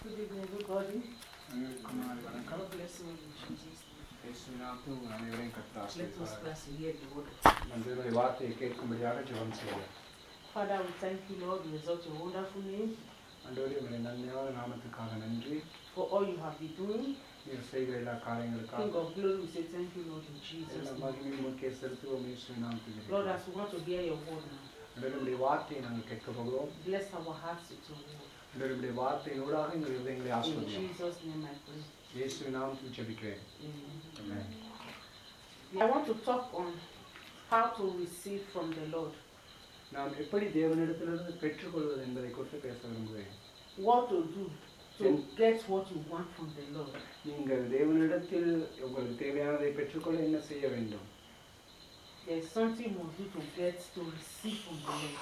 Good evening, everybody. God bless you in Jesus' name. Let us bless and hear the word. Father, we thank you, Lord. We exalt your wonderful name for all you have been doing. King of glory, we say thank you, Lord, in Jesus' name. Lord, as we want to hear your word now, bless our hearts with your word. In Jesus' name I pray. Amen. I want to talk on how to receive from the Lord. What to do to get what you want from the Lord. There is something you must do to receive from the Lord.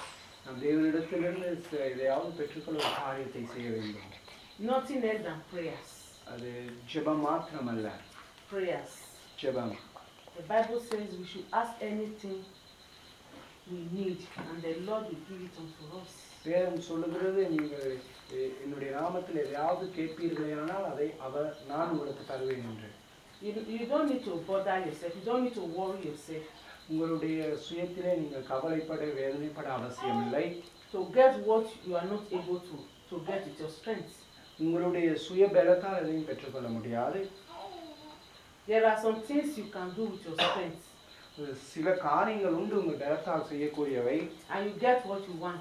Nothing else than prayers. Prayers. The Bible says we should ask anything we need, and the Lord will give it unto us. You don't need to bother yourself. You don't need to worry yourself. To get what you are not able to get with your strength. There are some things you can do with your strength. And you get what you want.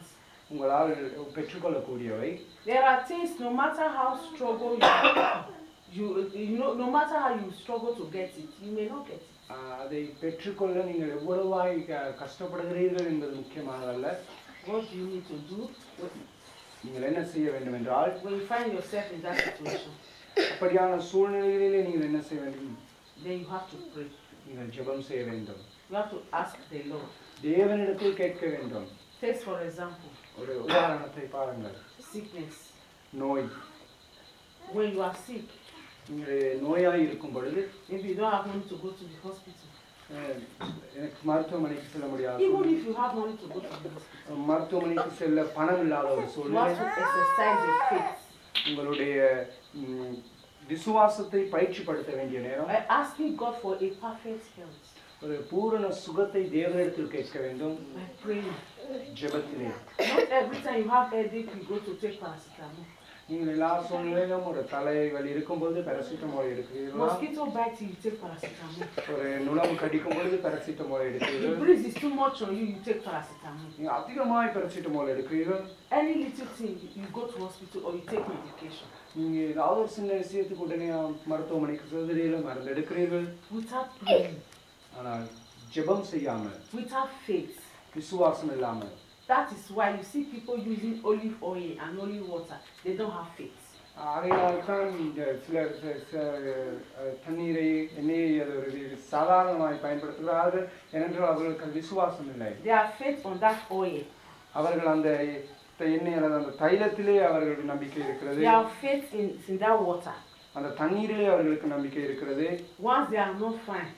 There are things, no matter how struggle no matter how you struggle to get it, you may not get it. What do you need to do when you find yourself in that situation? Then you have to pray. You have to ask the Lord. Take for example, sickness. When you are sick, maybe you don't have money to go to the hospital. Even if you have money to go to the hospital, you have to exercise your faith. By asking God for a perfect health. By praying. Not every time you have headache you go to take paracetamol. Mosquito bite you take paracetamol. The breeze is too much on you, you take paracetamol. Any little thing, you go to hospital or you take medication. Without praying. Without faith. That is why you see people using olive oil and olive water. They don't have faith. They have faith on that oil. They have faith in that water. Once they are not fine,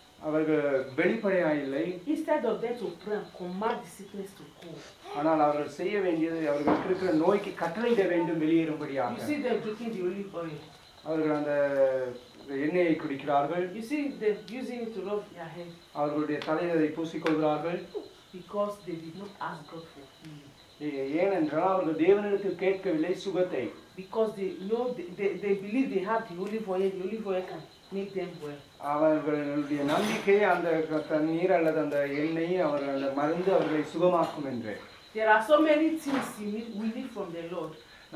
instead of them to pray and command the sickness to go, you see them drinking the olive oil. You see them using it to rub their head. Because they did not ask God for healing. Because they know they believe they have the olive oil can make them well. There are so many things we need from the Lord.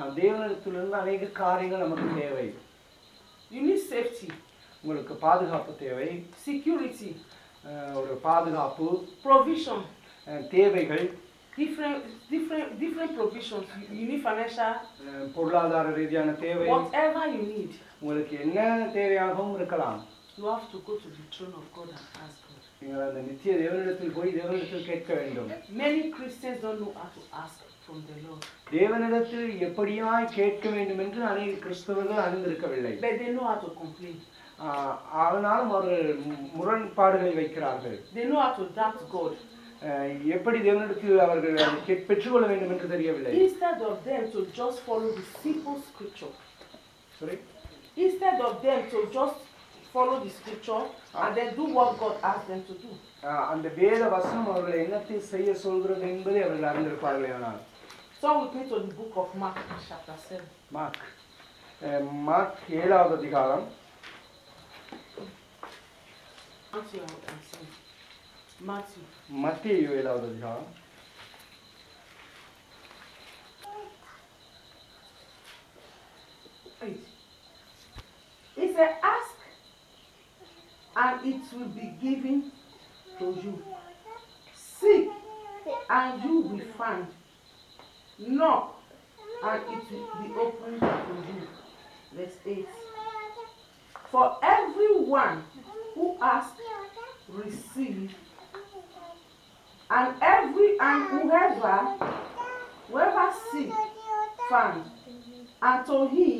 You need safety, security, provision, different provisions. You need financial, whatever you need. You have to go to the throne of God and ask God. Many Christians don't know how to ask from the Lord. But they know how to complain. They know how to doubt God. Instead of them to just follow the simple scripture. Sorry? Instead of them to just follow the scripture and then do what God asked them to do. அந்த வேத வசனம் அவர்களை என்னத்தை செய்ய சொல்கிறது என்பதை அவர்கள் அறிந்திருப்பார்கள். ஆனால் Turn with me to the book of Mark chapter 7. Mark 7வது அதிகாரம். மத்தேயு 7வது அதிகாரம். He said, ask and it will be given to you. Seek and you will find. Knock and it will be opened to you. Verse 8. For everyone who asks, receive, and whoever seeks, find, and to him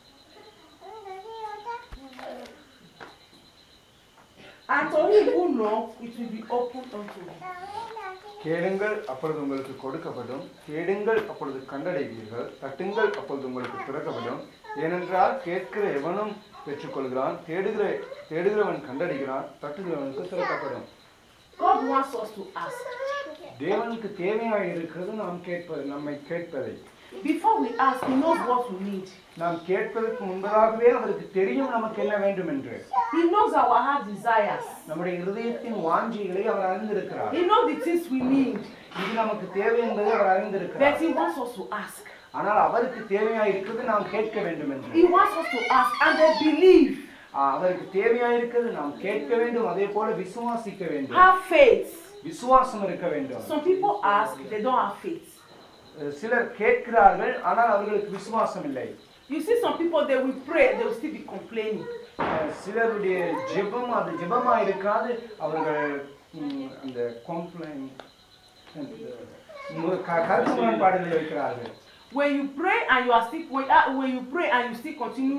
who knocks, it will be opened unto him. கேளுங்கள் அப்பொழுது உங்களுக்கு கொடுக்கப்படும், தேடுங்கள் அப்பொழுது கண்டடைவீர்கள், தட்டுங்கள் அப்பொழுது உங்களுக்கு திறக்கப்படும். ஏனென்றால் கேட்கிற எவனும் பெற்றுக்கொள்கிறான், தேடுகிறவன் கண்டடைகிறான், தட்டுகிறவனுக்கு திறக்கப்படும். God wants us to ask. தேவனுக்கு தேவையாக இருக்கிறது நம்மை கேட்பதை. Before we ask, He knows what we need. நாம் கேட்பதற்கு முன்பதாகவே அவருக்கு தெரியும் நமக்கு என்ன வேண்டும் என்று. He knows our heart desires. நம்முடைய இதயத்தின் வாஞ்சைகளை அவர் அறிந்திருக்கிறார். He knows the things we need. இது நமக்கு தேவை என்பதை அவர் அறிந்திருக்கிறார். But He wants us to ask. ஆனால் அவருக்கு தேவையாக இருக்கிறது நாம் கேட்க வேண்டும் என்று. He wants us to ask and then believe. அவருக்கு தேவையாக இருக்கிறது நாம் கேட்க வேண்டும், அதே போல விசுவாசிக்க வேண்டும். Have faith. விசுவாசம் இருக்க வேண்டும். Some people ask, they don't have faith. சிலர் கேட்கிறார்கள், ஆனால் அவர்களுக்கு விசுவாசம் இல்லை. You see some people, they will pray, they will still be complaining. சிலருடைய ஜெபம் அது ஜெபமா இருக்காது, அவர்கள் அந்த கம்ப்ளைன் கருத்து முரண்பாடுகள் இருக்கிறார்கள். When you pray and you still continue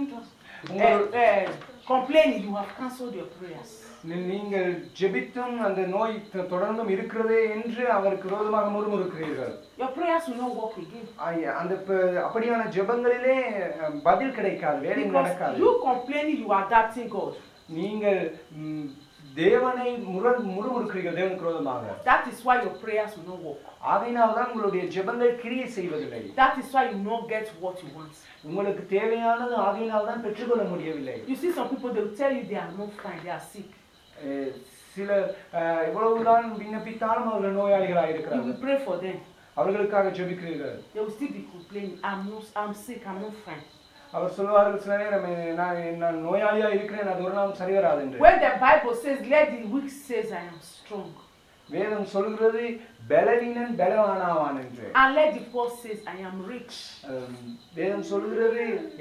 complaining, you have cancelled your prayers. நீங்கள் ஜெபித்தும் அந்த நோய் தொடர்ந்தும் இருக்கிறதே என்று அவருக்கு விரோதமாக முறுமுறுக்கிறீர்கள். Your prayers will not work again. அந்த அப்படியான ஜெபங்களிலே பதில் கிடைக்காது, வேலை நடக்காது. You complaining, you are doubting God. நீங்கள் தேவனை முறுமுறுக்கிறீர்கள் தேவனுக்கு விரோதமாக. That is why your prayers will not work. ஆகையினால் தான் உங்களுடைய ஜெபங்கள் கிரியை செய்வதில்லை. That is why you not get what you want. உங்களுக்கு தேவையானது ஆகையினால் தான் பெற்றுக்கொள்ள முடியவில்லை. You see some people, they will tell you they are not fine, they are sick. சில எவ்வளவுதான் விண்ணப்பித்தாலும் அவர்கள் நோயாளிகளாக இருக்கிறார்கள். You pray for them. அவர்களுக்காக ஜெபிக்கிறீர்கள். They will still be complaining, I'm sick, I'm not fine. அவர் சொல்வார்கள் சில நேரம் நான் நோயாளியா இருக்கிறேன், அது ஒரு நாள் சரி வராது என்று. When the Bible says, let the weak says I am strong. வேதம் சொல்கிறது பலவீனன் பலவானாவான் என்று. And let the poor says I am rich. வேதம் சொல்கிறது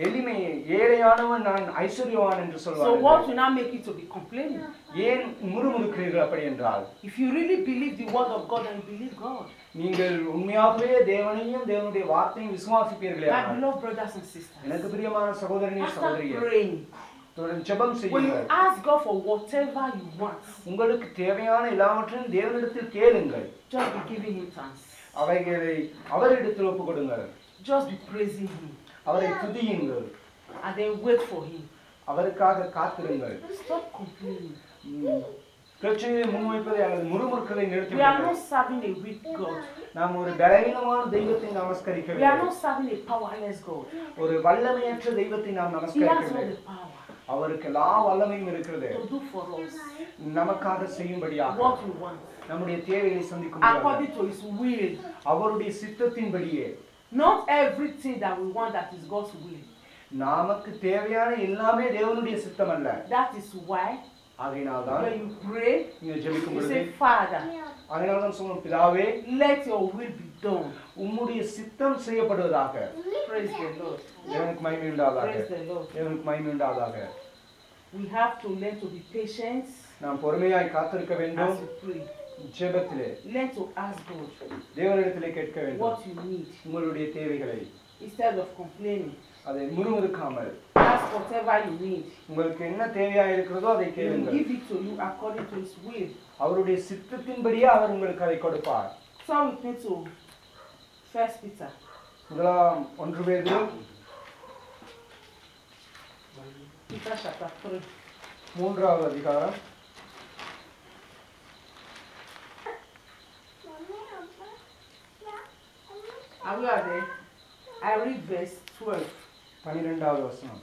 ஏழையானவன் நான் ஐஸ்வர்யவான் என்று சொல்வார். So what will now make you to be complaining? ஏன் முறுமுறுக்கிறீர்கள் அப்படி என்றால்? If you really believe the word of God and believe God. நீங்கள் உண்மையாகவே தேவனையும் தேவனுடைய வார்த்தையும் விசுவாசிப்பீர்களே. My beloved brothers and sisters. எனக்கு பிரியமான சகோதரனே சகோதரியே. ஜெபம் செய்யுங்கள். When you ask God for whatever you want, உங்களுக்கு தேவையான எல்லாவற்றையும் தேவனிடத்தில் கேளுங்கள். Just be giving Him thanks. அவைகளை அவரிடத்தில் ஒப்புக்கொடுங்கள். Just be praising Him. அவரை துதியுங்கள். And then wait for Him. அவருக்காக காத்திருங்கள். Stop complaining. பிரச்சனையை முன்வைப்பதை அல்லது முறுமுறுக்கலை நிறுத்தி. We are not serving a weak God. நாம் ஒரு பலவீனமான தெய்வத்தை நமஸ்கரிக்கவில்லை. We are not serving a powerless God. ஒரு வல்லமையற்ற தெய்வத்தை நாம் நமஸ்கரிக்கவில்லை. அவருக்கு எல்லா வல்லமையும் இருக்கிறது. To do for us. நமக்காக செய்யும்படியாக. What we want. நம்முடைய தேவைகளை சந்திக்கும்படியாக. According to His will. அவருடைய சித்தத்தின்படியே. Not everything that we want that is God's will. நமக்கு தேவையான எல்லாமே தேவனுடைய சித்தம் அல்ல. That is why ஆகையினால்தான் when you pray, நீங்க ஜெபிக்கும் பொழுது, you say, Father, ஆகையினால்தான் சொல்லுங்க, பிதாவே, let your will be done. உம்முடைய சித்தம் செய்யப்படுவதாக. Praise the Lord. தேவனுக்கு மகிமை உண்டாவதாக. Praise the Lord. தேவனுக்கு மகிமை உண்டாவதாக. We have to learn to be patient. நாம் பொறுமையாய் காத்திருக்க வேண்டும். As we pray. ஜெபத்திலே learn to ask God. தேவனிடத்திலே கேட்க வேண்டும். What you need. உங்களுடைய தேவைகளை. Instead of complaining. அதை முறுமுறுக்காமல். Ask whatever you need. உங்களுக்கு என்ன தேவையா இருக்கிறதோ அதை கேளுங்கள். He will give it to you according to His will. அவருடைய சித்தத்தின்படியே அவர் உங்களுக்கு அதை கொடுப்பார். Turn with me to 1 Peter. முதலாம் 1 பேதுரு Peter chapter 3. மூன்றாவது அதிகாரம். Are we there? I read verse 12. 12வது வசனம்.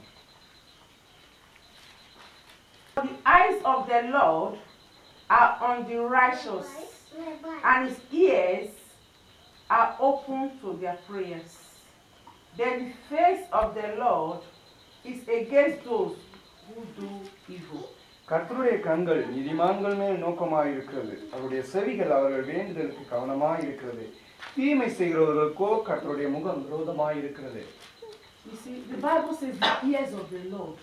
The eyes of the Lord are on the righteous, and his ears are open to their prayers. Then the face of the Lord is against those who do evil. கர்த்தருடைய கண்கள் நீதிமான்கள் மேல் நோக்கமாய் இருக்கிறது, அவருடைய செவிகள் அவர்கள் வேண்டுதலுக்கு கவனமாய் இருக்கிறது. தீமை செய்கிறவர்களுக்கோ கர்த்தருடைய முகம் விரோதமாய் இருக்கிறது. You see, the Bible says the ears of the Lord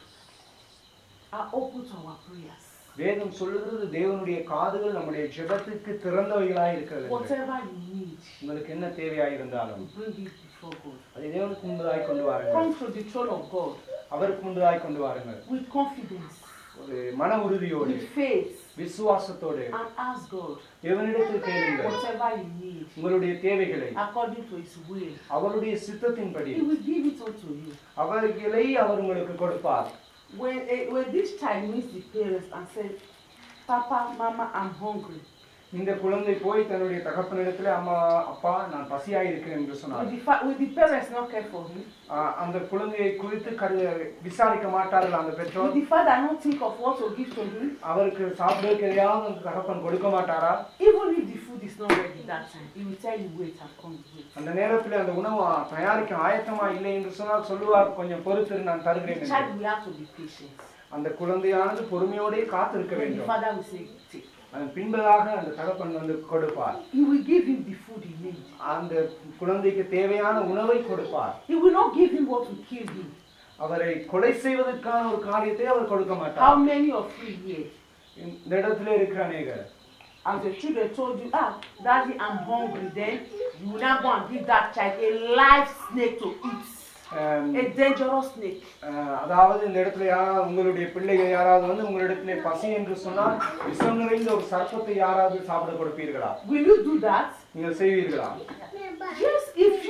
are open to our prayers. வேதம் சொல்லுகிறது தேவனுடைய காதுகள் நம்முடைய ஜெபத்துக்கு திறந்தவைகளாய் இருக்கிறது. Whatever you need, உங்களுக்கு என்ன தேவையாய் இருந்தாலும் bring it before God. அதை தேவனுக்கு முன்பதாய் கொண்டு வாருங்கள். Come to the throne of God அவருக்கு முன்பதாய் கொண்டு வாருங்கள். with confidence, ஒரு மன உறுதியோடு, with faith, விசுவாசத்தோடு and ask God தேவனிடத்தில் கேளுங்கள். whatever you need உங்களுடைய தேவைகளை according to His will. அவருடைய சித்தத்தின்படி He will give it unto you. அவர்களை அவர் உங்களுக்கு கொடுப்பார். When this child meets the parents and says, "Papa, Mama, I'm hungry," இந்த குழந்தை போய் தன்னுடைய தகப்பனிடத்தில் அம்மா அப்பா நான் பசியாய் இருக்கிறேன் என்று சொன்னார். will the parents not care for him? அந்த குழந்தையை குறித்து விசாரிக்க மாட்டார்கள் அந்த பெற்றோர். Will the father not think of what to give to him? அவருக்கு சாப்பிடுவதற்கு எதையாவது அந்த தகப்பன் கொடுக்க மாட்டாரா? Even if the food is not ready that time, he will tell you, "Wait, I've come to wait." அந்த நேரத்தில் அந்த உணவு தயாரிக்க ஆயத்தமா இல்லை என்று சொன்னால் சொல்லுவார், கொஞ்சம் பொறுத்து நான் தருகிறேன் The என்று. child will have to be patient. அந்த குழந்தையானது பொறுமையோடே காத்திருக்க The வேண்டும். father will say, "Take." அதன் பின்பதாக அந்த தகப்பன் வந்து கொடுப்பார். He will give him the food he needs. அந்த குழந்தைக்கு தேவையான உணவை கொடுப்பார். He will not give him what will kill him. அவரை கொலை செய்வதற்கான ஒரு காரியத்தை அவர் கொடுக்க How மாட்டார். many of you here, இந்த இடத்துல இருக்கிற அநேகர் as the children told you, "Daddy, I'm hungry," then you will not go and give that child a live snake to eat. A dangerous snake. அதாவது இந்த இடத்துல யாராவது உங்களுடைய பிள்ளைகள் யாராவது வந்து உங்களிடத்திலே பசி என்று சொன்னால் விஷம் நிறைந்த ஒரு சர்ப்பத்தை யாராவது சாப்பிட கொடுப்பீர்களா? Will you do that? நீங்கள் செய்வீர்களா? Yes,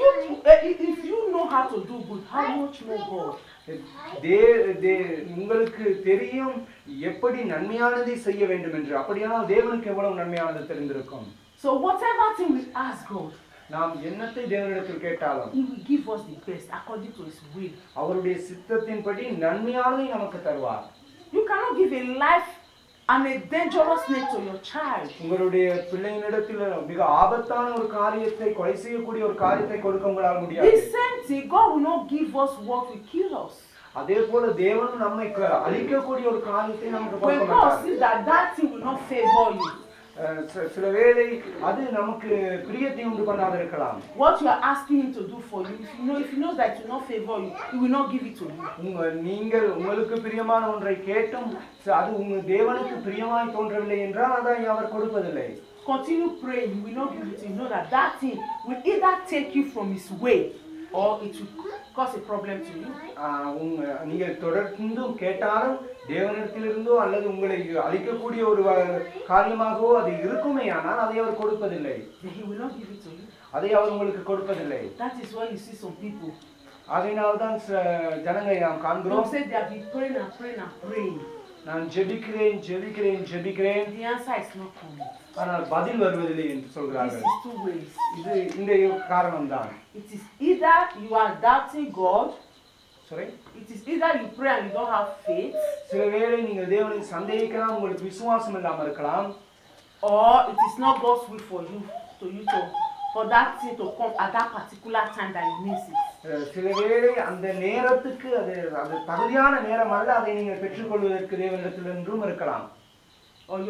if you know how to do good, how much more God? உங்களுக்கு தெரியும் எப்படி நன்மையானதை செய்ய வேண்டும் என்று. அப்படியானால் தேவனுக்கு எவ்வளவு நன்மையானது தெரிந்திருக்கும். So whatever thing we ask God, நாம் என்னத்தை தேவனிடத்தில் கேட்டாலும் He will give us the best according to His will. அவருடைய சித்தத்தின்படி நன்மையானதை நமக்கு தருவார். You cannot give a life and a dangerous snake to your child. உங்களுடைய பிள்ளையினிடத்தில் மிக ஆபத்தான ஒரு காரியத்தை, கொலை செய்யக்கூடிய ஒரு காரியத்தை கொடுக்க உங்களால் முடியாது. The same thing, God will not give us what will kill us. அதே போல தேவன் நம்மை அழிக்கக்கூடிய ஒரு காரியத்தை நமக்கு When கொடுக்க God மாட்டார். sees that thing will not favor you. சில வேளை அது நமக்கு பிரியத்தை உண்டு பண்ணாத இருக்கலாம். What you are asking Him to do for you, if you know that it will not favor you, He will not give it to you. நீங்கள் உங்களுக்கு பிரியமான ஒன்றை கேட்டும் அது உங்க தேவனுக்கு பிரியமாய் தோன்றவில்லை என்றால் அதை அவர் கொடுப்பதில்லை. Continue praying, He will not give it to you. Know that thing will either take you from His way or it will cause a problem to you. நீங்கள் தொடர்ந்தும் கேட்டாலும் தேவனிடத்திலிருந்தோ அல்லது உங்களை அழிக்கக்கூடிய ஒரு காரியமாகவோ அது இருக்குமே, ஆனால் அதை அவர் கொடுப்பதில்லை. He will not give it to you. அதை அவர் உங்களுக்கு கொடுப்பதில்லை. That is why you see some people. அதனால்தான் ஜனங்களை நாம் காண்கிறோம். They say they have been praying and praying and praying. நான் ஜெபிக்கிறேன் ஜெபிக்கிறேன் ஜெபிக்கிறேன், The answer is not coming. ஆனால் பதில் வருவதில்லை என்று சொல்கிறார்கள். This is two ways. இது இந்த காரணம் தான். It is either you are doubting God. Sorry. It is either you pray and you don't have faith. சில வேளை நீங்கள் தேவனை சந்தேகிக்கலாம், உங்களுக்கு விசுவாசம் இல்லாமல் இருக்கலாம். Or it is not God's will for that thing to come at that particular time that you miss it. சில வேளை அந்த நேரத்துக்கு அது தகுதியான நேரம் அல்ல, அதை நீங்கள் பெற்றுக்கொள்வதற்கு தேவனிடத்திலிருந்தும் இருக்கலாம். Or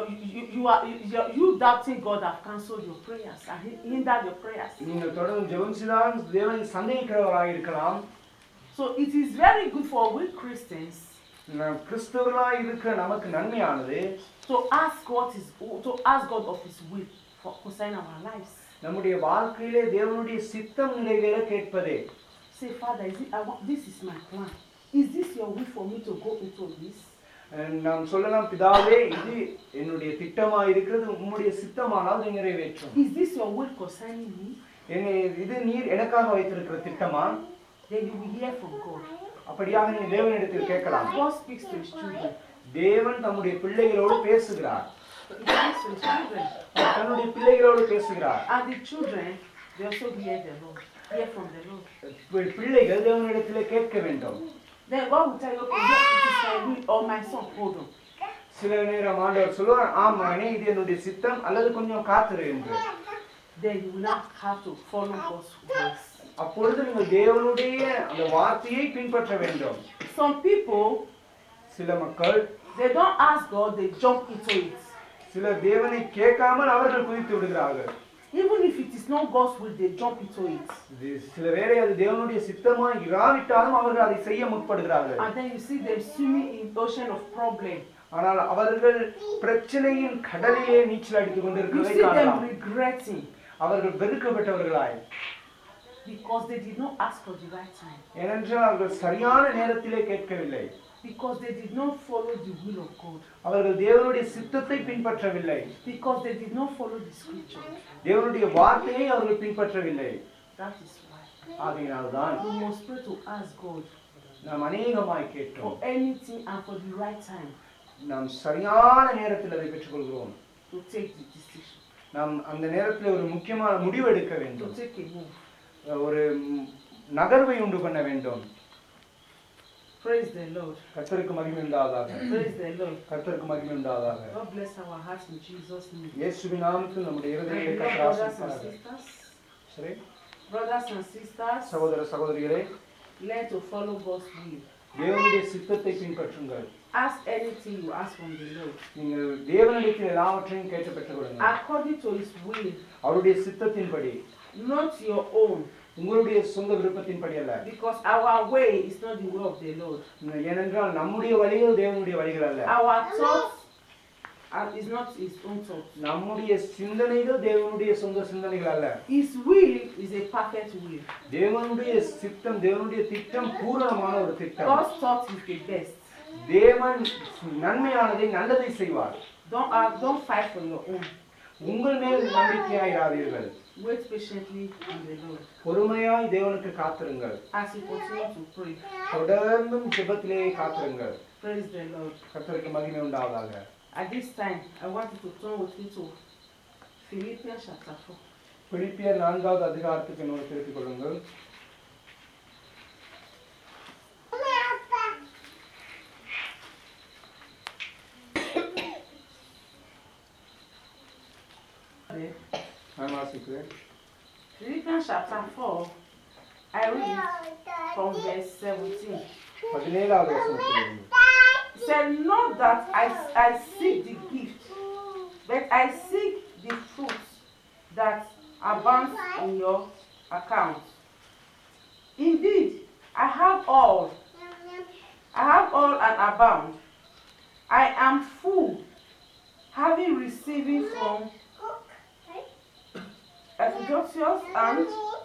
you doubting God have cancelled your prayers and hindered your prayers. நீங்கள் தொடர்ந்து ஜெபம் செய்தால் தேவனை சந்தேகிக்கிறவராக இருக்கலாம். So it is very good for we Christians கிறிஸ்தவர்களாய் இருக்க நமக்கு நன்மையானது to ask God of His will for concerning our lives. நம்முடைய வாழ்க்கையிலே தேவனுடைய சித்தம் நிறைவேற கேட்பதே. Say, Father, this is my plan. Is this your will for me to go into this? நாம் சொல்லலாம், பிதாவே இது என்னுடைய திட்டமா இருக்கிறது, உம்முடைய சித்தமானால் அதை நிறைவேற்றும். Is this your will concerning me? இது நீர் எனக்காக வைத்திருக்கிற திட்டமா? Then you will hear from God. அப்படியாக நீங்க தேவனிடத்தில் கேட்கலாம். God speaks to his children. தேவன் தம்முடைய பிள்ளைகளோடு பேசுகிறார். He speaks to his children. தன்னுடைய பிள்ளைகளோடு பேசுகிறார். And the children, they also hear the Lord, hear from the Lord. பிள்ளைகள் தேவனிடத்திலே கேட்க வேண்டும். Then God will tell you, okay, yes, it is my will, or my son, hold on. சில நேரம் ஆண்டவர் சொல்லுவார், ஆமானே இது என்னுடைய சித்தம், அல்லது கொஞ்சம் காத்திரு என்று. Then you will not have to follow God's voice. அப்பொழுது நீங்கள் தேவனுடைய அந்த வார்த்தையை பின்பற்ற வேண்டும். Some people, சில மக்கள், they don't ask God, they jump into it. சிலர் தேவனை கேட்காமல் அவர்கள் குதித்து விடுகிறார்கள். Even if it is not God's will, they jump into it. சில வேளை அது தேவனுடைய சித்தமா இராவிட்டாலும் அவர்கள் அதை செய்ய முற்படுகிறார்கள். And then you see them swimming in the ocean of problem. ஆனால் அவர்கள் பிரச்சனையின் கடலிலே நீச்சல் அடித்துக் You கொண்டிருக்கிறதை see them காணலாம். regretting அவர்கள் வெறுக்கப்பட்டவர்களாய், because they did not ask for the right time. ஏனென்றால் அவர்கள் சரியான நேரத்திலே கேட்கவில்லை. Because they did not follow the will of God. அவர்கள் தேவனுடைய சித்தத்தை பின்பற்றவில்லை. Because they did not follow the scripture. தேவனுடைய வார்த்தையை அவர்கள் பின்பற்றவில்லை. That is why ஆகையினால்தான் we must pray to ask God நாம் அநேகமாய் for கேட்டோம். anything and for the right time நாம் சரியான நேரத்தில் அதை பெற்றுக்கொள்கிறோம். to take the decision, நாம் அந்த நேரத்தில் ஒரு முக்கியமான முடிவு எடுக்க to வேண்டும். take a move. ஒரு நகர்வை உண்டு பண்ண வேண்டும். Praise the Lord. கர்த்தருக்கு மகிமை உண்டாவதாக. Praise the Lord. கர்த்தருக்கு மகிமை உண்டாவதாக. God bless our hearts in Jesus' name. இயேசுவின் நாமத்தில் நம்முடைய இருதயங்களை And கர்த்தர் brothers and ஆசீர்வதிப்பாராக. sisters, சரி, brothers and sisters, சகோதர சகோதரிகளே, learn to follow God's will. தேவனுடைய சித்தத்தை பின்பற்றுங்கள். Ask anything you ask from the Lord நீங்கள் தேவனிடத்தில் எல்லாவற்றையும் கேட்டு பெற்றுக் கொள்ளுங்கள். according to His will, அவருடைய சித்தத்தின்படி, not your own. உங்களுடைய சொந்த விருப்பத்தின்படி அல்ல. Because our way is not the way of the Lord. ஏனென்றால் நம்முடைய வழிகள் தேவனுடைய வழிகள் அல்ல. Our thoughts is not His own thoughts. நம்முடைய சிந்தனைகள் தேவனுடைய சொந்த சிந்தனைகள் அல்ல. His will is a perfect will. தேவனுடைய சித்தம், தேவனுடைய திட்டம் பூரணமான ஒரு திட்டம். God's thought is the best. தேவன் நன்மையானதை நல்லதை செய்வார். Don't fight for your own. உங்கள் மேல் நம்பிக்கையாயிராதீர்கள். Wait patiently in the Lord. பொறுமையாய் தேவனுக்கு காத்திருங்கள். As you continue to pray. தொடர்ந்தும் ஜெபத்திலே காத்திருங்கள். Praise the Lord. கர்த்தருக்கு மகிமை உண்டாவதாக. At this time, I want you to turn with me to Philippians chapter 4. பிலிப்பியர் 4வது அதிகாரத்துக்கு என்னோடு திருப்பிக் கொள்ளுங்கள். நான் வாசிக்கிறேன். Philippians chapter 4, I read from verse 17. 17வது வசனத்திலிருந்து. It said, not that I seek the gift, but I seek the fruits that abound in your account. Indeed, I have all and abound. I am full, having received from Epaphroditus and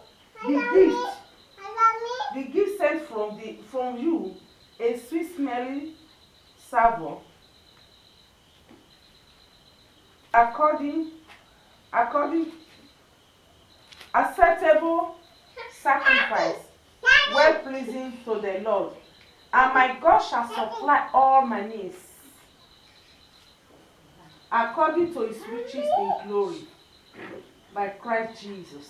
the gift sent from you, a sweet smelling savour, according acceptable sacrifice, well pleasing to the Lord, and my God shall supply all my needs according to His riches in glory by Christ Jesus.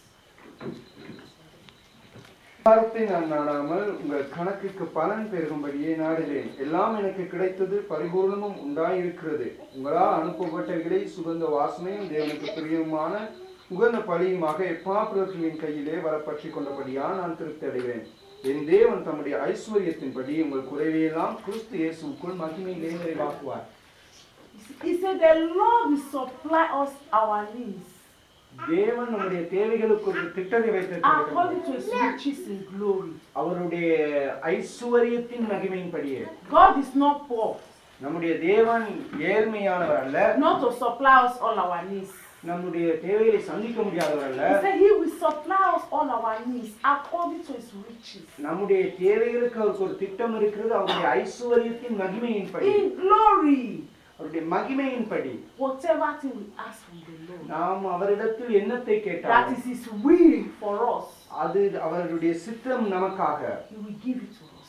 வார்த்தை நான் நாடாமல் உங்கள் கணக்குக்கு பலன் பெருகும்படியே நாடுகிறேன். எல்லாம் எனக்கு கிடைத்தது, பரிபூர்ணமும் உண்டாயிருக்கிறது. உங்களால் அனுப்பப்பட்டவைகளை சுகந்த வாசனையும் தேவனுக்கு பிரியமான உகந்த பலியுமாக எப்பாப்பிரத்தின் கையிலே வரப்பற்றி கொண்டபடியா நான் திருப்தி அடைவேன். என் தேவன் தம்முடைய ஐஸ்வர்யத்தின்படி உங்கள் குறைவையெல்லாம் கிறிஸ்து இயேசுவுக்குள் மகிமையிலே நிறைவாக்குவார். He said the Lord will supply us our needs தேவன் நம்முடைய தேவைகளுக்கு ஒரு திட்டத்தை வைத்திருக்கிறார். according to His riches in glory. அவருடைய ஐஸ்வர்யத்தின் மகிமையின்படியே. God is not poor. நம்முடைய தேவன் ஏழ்மையானவர் அல்ல. Not to supply us all our needs. நம்முடைய தேவைகளை சந்திக்க முடியாதவர் அல்ல. He said He will supply us all our needs according to His riches. நம்முடைய தேவைகளுக்கு அவருக்கு ஒரு திட்டம் இருக்கிறது. அவருடைய ஐஸ்வர்யத்தின் மகிமையின்படி. In glory. அவருடைய மகிமையின்படி. Whatever thing we ask from the Lord. நாம் அவரிடத்தில் என்னத்தை கேட்டாலும் that is His will for us. அது அவருடைய சித்தம் நமக்காக. He will give it to us.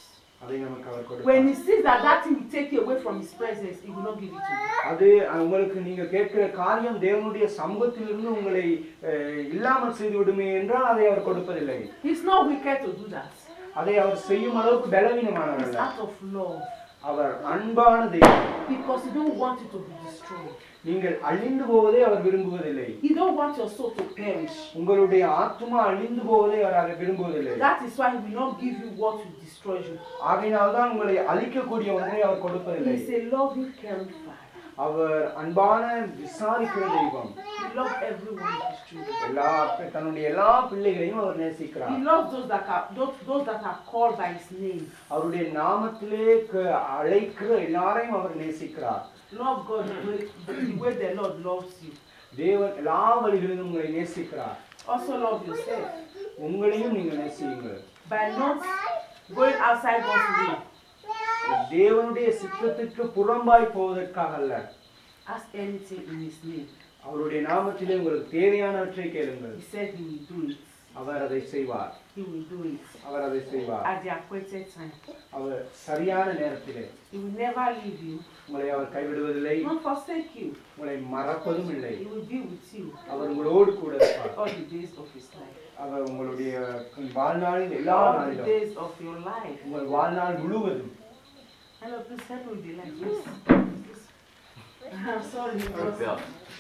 அதை நமக்கு அவர் கொடுப்பார். When he sees that that thing will take you away from his presence, he will not give it to you. அது உங்களுக்கு நீங்க கேட்கிற காரியம் தேவனுடைய சமூகத்திலிருந்து உங்களை இல்லாமல் செய்து விடுமே என்றால் அதை அவர் கொடுப்பதில்லை. He's not wicked to do that. அதை அவர் செய்யும் அளவுக்கு பலவீனமானவர் அல்ல. It's out of love. அவர் அன்பான தெய்வம். Because he don't want it to be destroyed. நீங்கள் அழிந்து போவதை அவர் விரும்புவதில்லை. He don't want your soul to perish. உங்களுடைய ஆத்துமா அழிந்து போவதை அவர் அதை விரும்புவதில்லை. That is why he will not give you what will destroy you. ஆகையினால்தான் உங்களை அழிக்கக்கூடிய ஒன்றை அவர் கொடுப்பதில்லை. He is a loving, caring Father. அவர் அன்பான விசாரிக்கிற தெய்வம். He loves everyone in his children. தன்னுடைய எல்லா பிள்ளைகளையும் அவர் நேசிக்கிறார். He loves those that are called by his name. அவருடைய நாமத்திலே அழைக்கிற எல்லாரையும் அவர் நேசிக்கிறார். Love God the way the Lord loves you. தேவன் எல்லா வழிகளிலும் உங்களை நேசிக்கிறார். Also love yourself. உங்களையும் நீங்க நேசியுங்கள். By not going outside God's will. தேவனுடைய சித்தத்துக்கு புறம்பாய் போவதற்காக அல்ல. Ask anything in his name. அவருடைய நாமத்திலே உங்களுக்கு தேவையானவற்றை கேளுங்கள். He said he will do it. அவர் அதை செய்வார். He will do it. அவர் அதை செய்வார். At the appointed time. அவர் சரியான நேரத்திலே. He will never leave you. உங்களை அவர் கைவிடுவதில்லை. Not forsake you. உங்களை மறப்பதும் இல்லை. He will be with you. அவர் உங்களோடு கூட இருப்பார். All the days of his life. அவர் உங்களுடைய வாழ்நாளில் எல்லா நாளிலும். All the days of your life. உங்கள் வாழ்நாள் முழுவதும். Hello, please help me with the light. Please. I'm sorry.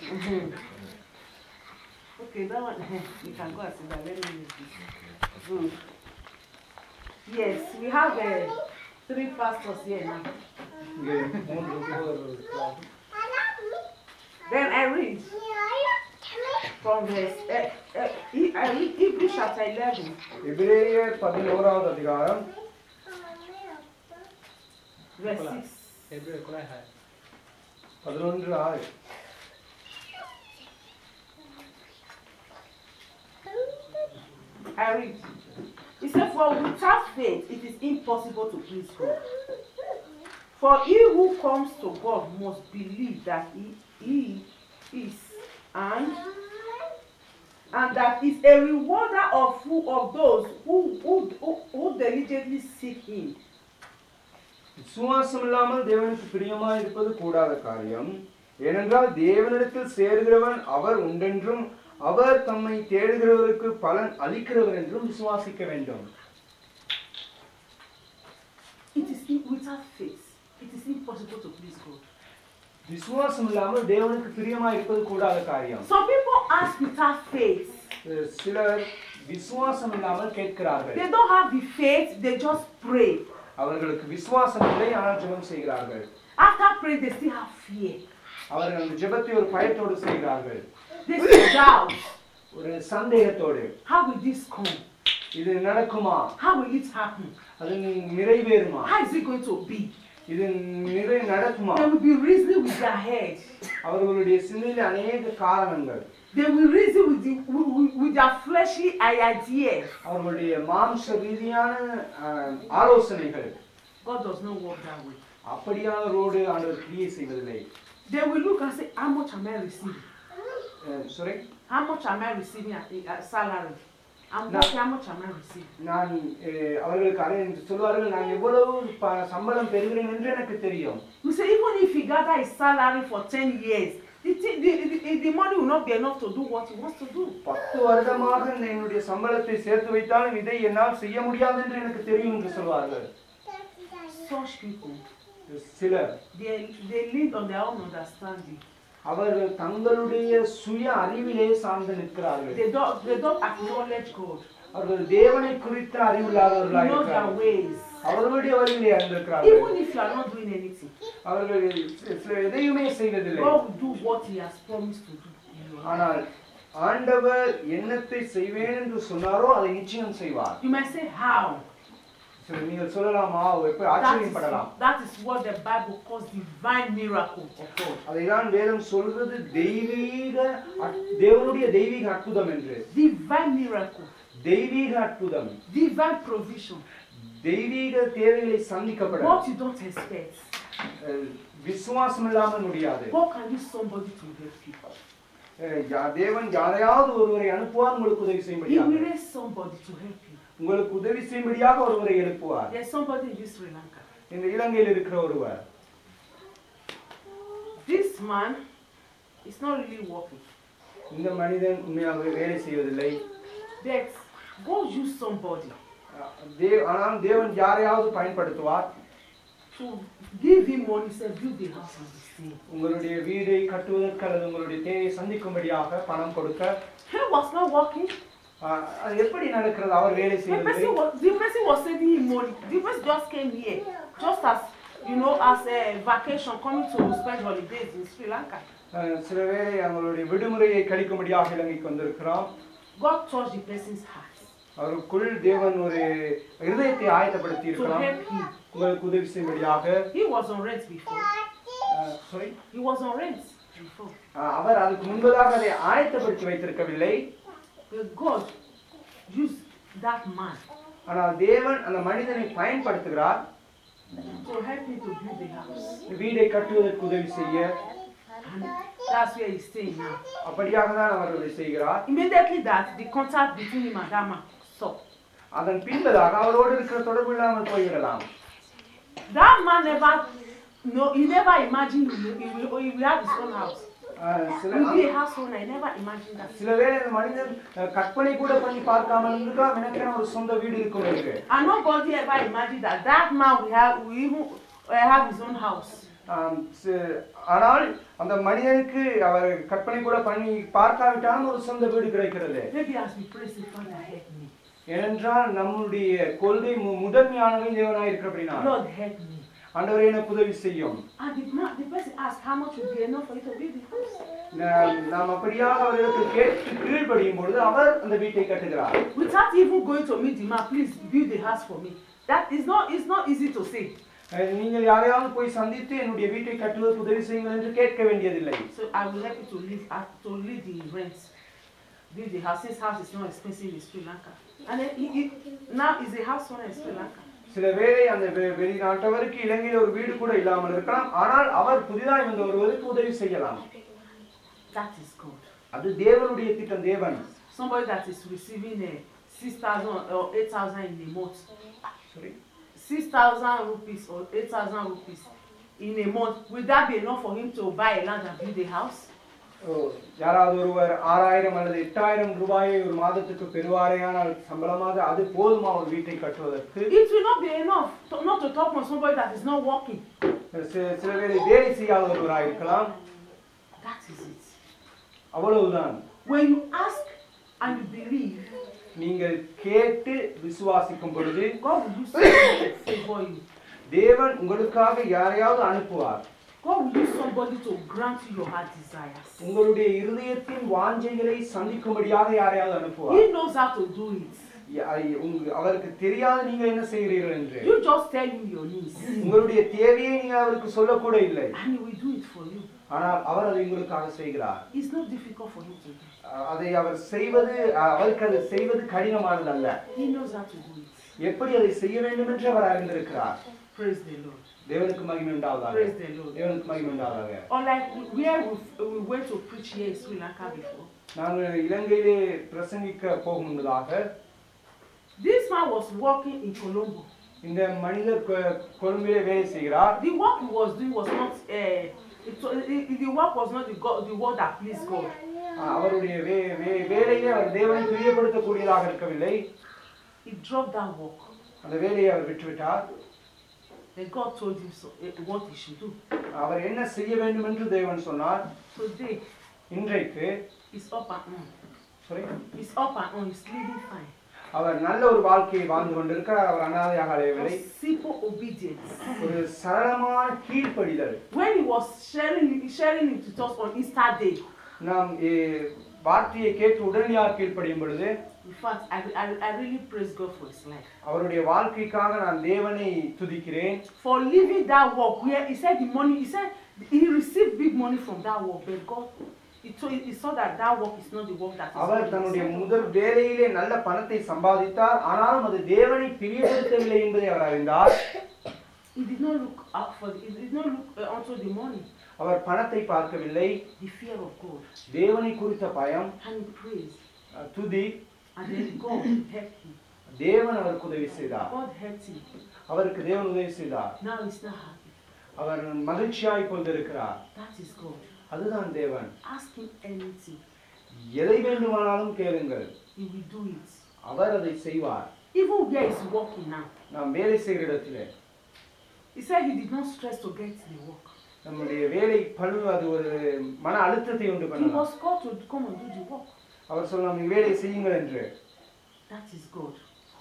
Okay, that one, you can go and sit down. Let me use this. Good. Yes, we have 3 pastors here now. Then I read from verse, I read Hebrews chapter 11. எபிரேயர் 11வது அதிகாரம் verse 6. 11:6. I read. He said, for without faith it is impossible to please God. For he who comes to God must believe that he is and that is a rewarder of those who diligently seek him. விசுவாசம் இல்லாமல் தேவனுக்கு பிரியமாய் இருப்பது கூடாத காரியம். ஏனென்றால் தேவனிடத்தில் சேர்கிறவன் அவர் உண்டென்றும் அவர் தம்மை தேடுகிறவருக்கு பலன் அளிக்கிறவர் என்றும் விசுவாசிக்க வேண்டும். It is without faith it is impossible to please God. விசுவாசம் இல்லாமல் தேவனுக்கு பிரியமாய் இருப்பது கூடாத காரியம். Some people ask without faith. சிலர் விசுவாசம் இல்லாமல் கேட்கிறார்கள். They don't have the faith, they just pray. அவர்களுக்கு விசுவாசம் இல்லை, ஆனால் ஜெபம் செய்கிறார்கள். After praying they still have fear. அவர்கள் அந்த ஜெபத்தை ஒரு பயத்தோடு செய்கிறார்கள். They still doubt. ஒரு சந்தேகத்தோடு. How will this come? இது நடக்குமா? How will it happen? அது நிறைவேறுமா? How is it going to be? இது நடக்குமா? They will be reasoning with their head. அவர்களுடைய சிந்தையில் அநேக காரணங்கள். They will reason with their fleshly ideas. அவர்களுடைய மாம்ச ரீதியான ஆலோசனைகள். God does not work that way. அப்படியானவரோடு ஆண்டவர் கிரியை செய்வதில்லை. They will look and say, how much am I receiving? Sorry? How much am I receiving as salary? How much am I receiving? நான் அவர்களுக்கு சொல்வார்கள், நான் எவ்வளவு சம்பளம் பெறுகிறேன் என்று எனக்கு தெரியும். We say even if he gather his salary for 10 years, the money will not be enough to do what he wants to do. 10 வருடமாக என்னுடைய சம்பளத்தை சேர்த்து வைத்தாலும் இதை என்னால் செய்ய முடியாது என்று எனக்கு தெரியும் என்று சொல்வார்கள். Such people, சிலர், they lean on their own understanding. அவர்கள் தங்களுடைய சுய அறிவிலே சார்ந்து நிற்கிறார்கள். They don't acknowledge God. அவர்கள் தேவனை குறித்த அறிவில்லாதவர்களாக இருக்கிறார்கள். அவர்களுடைய வழியிலே அறிந்திருக்கிறார்கள். Even if you are not doing anything, அவர்கள் எதையுமே செய்வதில்லை. God will do what he has promised to do. ஆனால் ஆண்டவர் என்னத்தை செய்வேன் என்று சொன்னாரோ அதை நிச்சயம் செய்வார். You might say how? நீங்கள் சொல்லலாமா? எப்ப ஆச்சரியப்படலாம். That is what the Bible calls divine miracle of God. அதைதான் வேதம் சொல்றது தேவனுடைய தெய்வீக அற்புதம் என்று. Divine miracle. தெய்வீக அற்புதம். Divine provision. தெய்வீக தேவைகளை சந்திக்கப்படும். What you don't expect. விசுவாசம் இல்லாமல் முடியாது. God can use somebody to help you. தேவன் யாரையாவது ஒருவரை அனுப்புவார் உங்களுக்கு உதவி செய்யும்படியாக. He will raise somebody to help you. உங்களுக்கு உதவி செய்யும்படியாக ஒருவரை எழுப்புவார். There's somebody in this Sri Lanka. இந்த இலங்கையில் இருக்கிற ஒருவர். This man is not really working. இந்த மனிதன் உண்மையாகவே வேலை செய்வதில்லை. But God use somebody. ஆனால் தேவன் யாரையாவது பயன்படுத்துவார். To give him money, say build the house on the sea. உங்களுடைய வீடை கட்டுவதற்கு அல்லது உங்களுடைய தேவையை சந்திக்கும்படியாக பணம் கொடுக்க. He was not working. அது எப்படி நடக்கிறது? அவர் வேலை செய்யவில்லை. The person was sending him money. The person just came here, just as as a vacation, coming to spend holidays in Sri Lanka. சில வேளை அவங்களுடைய விடுமுறையை கழிக்கும்படியாக இலங்கைக்கு வந்திருக்கிறான். God touched the person's heart. அவருக்குள் தேவன் ஒரு இதயத்தை ஆயத்தப்படுத்தி இருக்கிறார். உங்களுக்கு உதவி செய்யும்படியாக. He was on rent before. Sorry? He was on rent before. அவர் அதுக்கு முன்பதாக அதை ஆயத்தப்படுத்தி வைத்திருக்கவில்லை. God used that man. ஆனால் தேவன் அந்த மனிதனை பயன்படுத்துகிறார். To help him to build the house. வீடை கட்டுவதற்கு உதவி செய்ய. And that's where he's staying now. அப்படியாக தான் அவர் அதை செய்கிறார். Immediately that the contact between him and that man stopped. அதன் பின்பதாக அவரோடு இருக்கிற தொடர்பு இல்லாமல் போய்விடலாம். That man he never imagined he will have his own house. He has one. I never imagined that. சில வேளை அந்த மனிதன் கற்பனை கூட பண்ணி பார்க்காமல் இருக்கலாம் எனக்கென ஒரு சொந்த வீடு இருக்கும் என்று. And nobody ever imagined that man will even have his own house. ஆனால் அந்த மனிதனுக்கு அவர் கற்பனை கூட பண்ணி பார்க்காவிட்டாலும் ஒரு சொந்த வீடு கிடைக்கிறது. Maybe as we pray, say, Father, help me. ஏனென்றால் நம்முடைய கொள்கை முதன்மையானவை தேவனாய் இருக்கிறபடினா. Lord, help me. ஆண்டவரே எனக்கு உதவி செய்யும். And the person asked how much would be enough for you to build the house. நாம் அப்படியாக அவரிடத்தில் கேட்டு கீழ்ப்படியும் பொழுது அவர் அந்த வீட்டை கட்டுகிறார். Without even going to meet the man, please build the house for me. That is not easy to say. நீங்கள் யாரையாவது போய் சந்தித்து என்னுடைய வீட்டை கட்டுவதற்கு உதவி செய்யுங்கள் என்று கேட்க வேண்டியதில்லை. So I will help you to leave the rent. Build the house. This house is not expensive in Sri Lanka. And then now is a house owner in Sri Lanka. சில வேளை அந்த வெளிநாட்டவருக்கு இலங்கையில் ஒரு வீடு கூட இல்லாமல் இருக்கலாம். ஆனால் அவர் புதிதாக வந்த ஒருவருக்கு உதவி செய்யலாம். That is God. அது தேவனுடைய திட்டம். தேவன். Somebody that is receiving 6,000 or 8,000 in a month. Sorry. 6,000 rupees or 8,000 rupees in a month. Will that be enough for him to buy a land and build a house? யாராவது ஒருவர் 6,000 அல்லது 8,000 ரூபாயை ஒரு மாதத்துக்கு பெறுவாரேயானால் சம்பளமாக அது போதுமா ஒரு வீட்டை கட்டுவதற்கு? It will not be enough. Not to talk about somebody that is not working. சில வேளை வேலை செய்யாத ஒருவராக இருக்கலாம். That is it. அவ்வளவுதான். When you ask and you believe, நீங்கள் கேட்டு விசுவாசிக்கும் பொழுது God will use somebody to favor you. தேவன் உங்களுக்காக யாரையாவது அனுப்புவார். God will use somebody to grant you your heart desires. உங்களுடைய இதயத்தின் வாஞ்சைகளை சந்திக்கும்படியாக யாரையாவது அனுப்புவார். He knows how to do it. அவருக்கு தெரியாது நீங்க என்ன செய்கிறீர்கள் என்று. You just tell him your needs. உங்களுடைய தேவையை நீங்க அவருக்கு சொல்ல கூட இல்லை. And he will do it for you. ஆனால் அவர் அதை உங்களுக்காக செய்கிறார். It's not difficult for him to do. அதை அவர் செய்வது அவருக்கு அது செய்வது கடினமானது அல்ல. He knows how to do it. எப்படி அதை செய்ய வேண்டும் என்று அவர் அறிந்திருக்கிறார். Praise the Lord. தேவனுக்கு மகிமை உண்டாவதாக. Praise the Lord. தேவனுக்கு மகிமை உண்டாவதாக. Unlike where we went to preach here in Sri Lanka before. நாங்கள் இலங்கையிலே பிரசங்கிக்க போகும் முன்னதாக this man was working in Colombo. இந்த மனிதர் கொழும்பிலே வேலை செய்கிறார். The work he was doing was not the work was not the work that pleased God. அவருடைய வேலையை அவர் தேவனை பிரியப்படுத்தக்கூடியதாக இருக்கவில்லை. He dropped that work. அந்த வேலையை அவர் விட்டுவிட்டார். Then God told him what he should do. அவர் என்ன செய்ய வேண்டும் என்று தேவன் சொன்னார். Today, இன்றைக்கு he's up and on. Sorry? He's up and on. He's living fine. அவர் நல்ல ஒரு வாழ்க்கையை வாழ்ந்து கொண்டிருக்கிறார். அவர் அனாதையாக அலையவில்லை. Simple obedience. ஒரு சரளமான கீழ்ப்படிதல். When he was sharing it with us on Easter Day. நாம் வார்த்தையை கேட்டு உடனடியாக கீழ்ப்படியும் பொழுது in fact I really praise God for his life. அவருடைய வாழ்க்கைக்காக நான் தேவனை துதிக்கிறேன். For living that work where he said he received big money from that work, but God he saw that work is not the work that is. அவர் தன்னுடைய முதல் வேலையிலே நல்ல பணத்தை சம்பாதித்தார். ஆனாலும் அது தேவனை பிரியப்படுத்தவில்லை என்பதை அவர் அறிந்தார். He did not look unto the money. அவர் பணத்தை பார்க்கவில்லை. The fear of God. தேவனை குறித்த பயம். And he praised. துதி. And then God helped him. தேவன் அவருக்கு உதவி செய்தார். God helped him. அவருக்கு தேவன் உதவி செய்தார். Now he's not happy. அவர் மகிழ்ச்சியாய் கொண்டிருக்கிறார். That is God. அதுதான் தேவன். Ask him anything. எதை வேண்டுமானாலும் கேளுங்கள். He will do it. அவர் அதை செய்வார். Even where he's working now. நாம் வேலை செய்கிற இடத்திலே He said he did not stress to get the work. நம்முடைய வேலை பளு அது ஒரு மன அழுத்தத்தை உண்டு He பண்ணலாம். was called to come and do the work. அவர் சொன்னார் நீ வேலை செய்யுங்கள் என்று. That is God.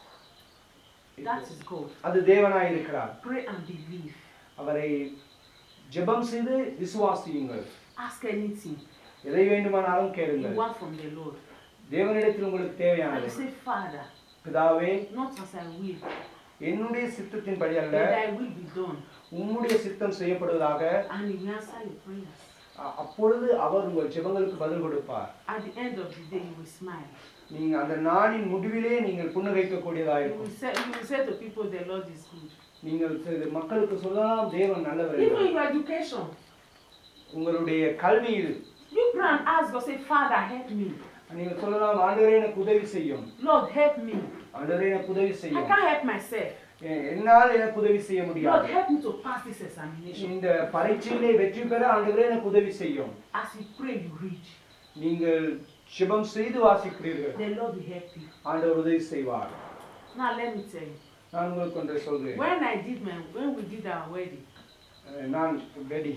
That is God. அது தேவனாய் இருக்கிறார். Pray and believe. அவரை ஜெபம் செய்து விசுவாசியுங்கள். Ask anything எதை வேண்டுமானாலும் you கேளுங்கள். want from the Lord. தேவனிடத்தில் உங்களுக்கு And தேவையானது. you say, Father, பிதாவே, not as I will, என்னுடைய சித்தத்தின்படி அல்ல, but thy will be done. உம்முடைய சித்தம் செய்யப்படுவதாக. And he will answer your prayers. அப்பொழுது அவர் உங்கள் ஜெபங்களுக்கு பதில் கொடுப்பார். At the end of the day, you will smile. நீங்க அந்த நாளின் முடிவிலே நீங்கள் புன்னகைக்க கூடியதாக You இருக்கும். will say to people, the Lord is good. நீங்கள் மக்களுக்கு சொல்லலாம் தேவன் நல்லவர். Even in your education, உங்களுடைய கல்வியில் you pray and ask God, say, Father, help me. நீங்கள் சொல்லலாம் ஆண்டவரே எனக்கு உதவி செய்யும். Lord, help me. ஆண்டவரே எனக்கு உதவி I செய்யும். can't help myself. என்னால் எனக்கு உதவி செய்ய Lord, முடியாது. help me to pass this examination. இந்த பரீட்சையிலே வெற்றி பெற ஆண்டவரே எனக்கு உதவி செய்யும். As you pray, you read. நீங்கள் ஜெபம் செய்து வாசிக்கிறீர்கள். The Lord will help you. ஆண்டவர் உதவி செய்வார். Now let me tell you. நான் உங்களுக்கு ஒன்றை சொல்றேன். When we did our wedding. நான் வெடி.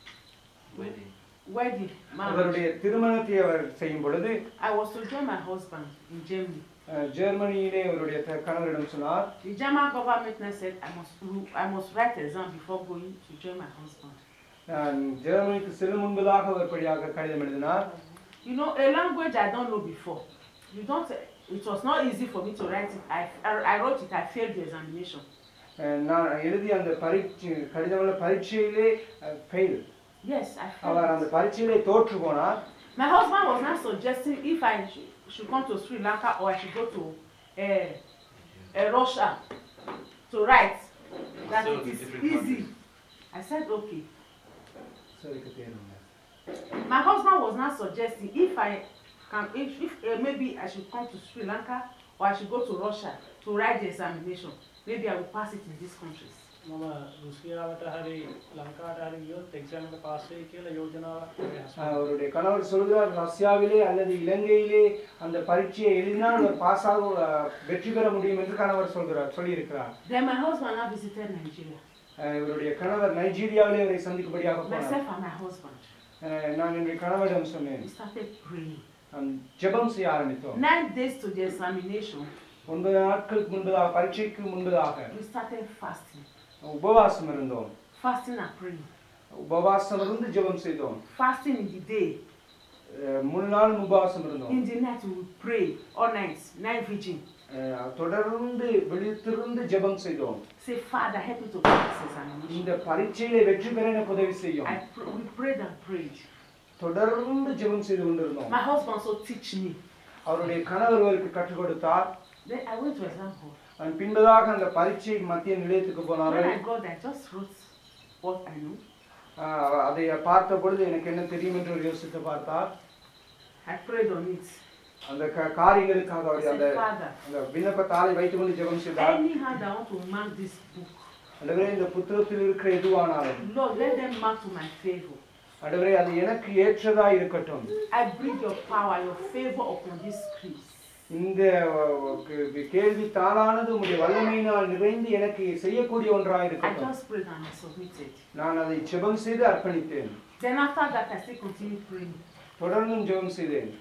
Wedding. அவருடைய திருமணத்தை அவர் செய்யும் பொழுது I was to join my husband in Germany. ஜெர்மனியிலே அவருடைய கணவரிடம் சொன்னார். The German government said I must write exam before going to join my husband. ஜெர்மனிக்கு செல்லும் முன்பதாக அவர் படியாக கடிதம் எழுதினார். You know, a language I don't know before. It was not easy for me to write it. I wrote it. I failed the examination. நான் எழுதிய அந்த கடிதமுள்ள பரீட்சையிலே ஃபெயில். Yes, I failed. அவர் அந்த பரீட்சையிலே தோற்று போனார். My husband was not suggesting if I should come to Sri Lanka or I should go to Russia to write. That So it is different easy. countries. I said okay. சரி கத்தேனுங்க. My husband was not suggesting if maybe I should come to Sri Lanka or I should go to Russia to write the examination. Maybe I will pass it in these countries. මම රුසියාවට හරි ලංකාවට හරි ගියොත් exam එක pass වෙයි කියලා යෝජනාවක් அவருடைய கணவர் சொல்கிறார் ரஷ்யாவிலே அல்லது இலங்கையிலே அந்த பரீட்சையை எழுதினால் அவர் பாஸ் ஆக வெற்றி பெற முடியும் என்று கணவர் சொல்லியிருக்கிறார். Then my husband now visited Nigeria. இவருடைய கணவர் நைஜீரியாவிலே அவரை சந்திக்கும்படியாக போனார். Myself and my husband. நான் என்னுடைய கணவரிடம் சொன்னேன். We started praying. ஜெபம் செய்ய ஆரம்பித்தோம். 9 days to the examination. 9 நாட்களுக்கு முன்பதாக பரீட்சைக்கு முன்பதாக We started fasting. உபவாசம் இருந்தோம். Fasting and praying. உபவாசம் இருந்து ஜெபம் செய்தோம். Fasting in the day. முழு நாள் உபவாசம் இருந்தோம். In the night we would pray all night, night vigil. தொடர்ந்து விழித்திருந்து ஜெபம் செய்தோம். Say, Father, help me to pass this examination. இந்த பரீட்சையிலே வெற்றி பெற எனக்கு உதவி செய்யும். We prayed and prayed. தொடர்ந்து ஜெபம் செய்து கொண்டிருந்தோம். My husband also teach me. அவருடைய கணவர் அவருக்கு கற்றுக் கொடுத்தார். Then I went to exam hall. பின்பதாக அந்த பரீட்சை மத்திய நிலையத்துக்கு போனார்கள். When I got there, I just wrote what I know. அதை பார்த்த பொழுது எனக்கு என்ன தெரியும் என்று யோசித்து பார்த்தார். I prayed on it. அந்த காரியங்களுக்காக அவர் அந்த விண்ணப்பத்தாளை வைத்துக்கொண்டு ஜெபம் செய்தார். Any hand I want to mark this book. ஆண்டவரே இந்த புத்தகத்தில் இருக்கிற எதுவானாலும் Lord, let them mark to my favor. ஆண்டவரே அது எனக்கு ஏற்றதா இருக்கட்டும். I bring your power, your favor upon this script. இந்த கேள்வி தானானது உம்முடைய வல்லமையினால் நிறைந்து எனக்கு செய்யக்கூடிய ஒன்றாக I இருக்கட்டும். just prayed and I submitted. நான் அதை ஜெபம் செய்து அர்ப்பணித்தேன். Then after that, I still continued praying. தொடர்ந்தும் ஜெபம் செய்தேன்.